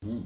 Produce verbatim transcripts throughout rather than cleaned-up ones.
Mm.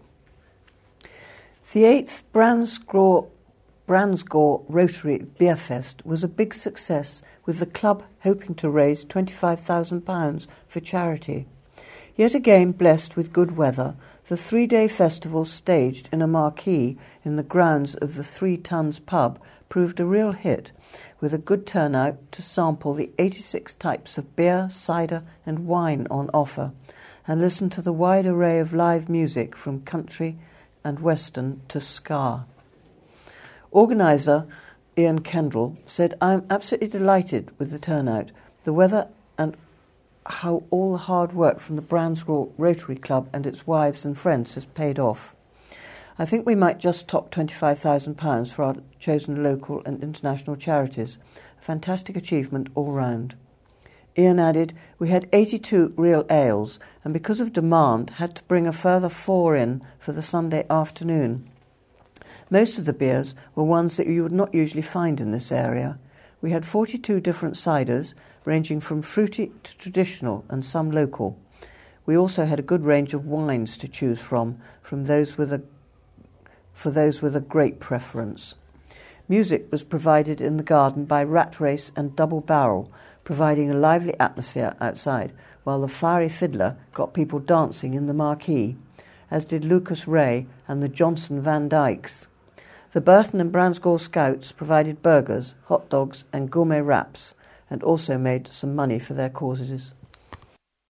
The eighth Bransgaw, Bransgaw Rotary Beer Fest was a big success, with the club hoping to raise twenty-five thousand pounds for charity. Yet again blessed with good weather, the three-day festival, staged in a marquee in the grounds of the Three Tons pub, proved a real hit, with a good turnout to sample the eighty-six types of beer, cider and wine on offer, and listen to the wide array of live music from country and western to ska. Organiser Ian Kendall said, "I am absolutely delighted with the turnout, the weather and how all the hard work from the Bransgaw Rotary Club and its wives and friends has paid off. I think we might just top twenty-five thousand pounds for our chosen local and international charities. A fantastic achievement all round." Ian added, "We had eighty-two real ales, and because of demand had to bring a further four in for the Sunday afternoon. Most of the beers were ones that you would not usually find in this area. We had forty-two different ciders, ranging from fruity to traditional and some local. We also had a good range of wines to choose from, from those with a, for those with a grape preference. Music was provided in the garden by Rat Race and Double Barrel, providing a lively atmosphere outside, while the Fiery Fiddler got people dancing in the marquee, as did Lucas Ray and the Johnson Van Dykes. The Burton and Bransgaw Scouts provided burgers, hot dogs and gourmet wraps, and also made some money for their causes."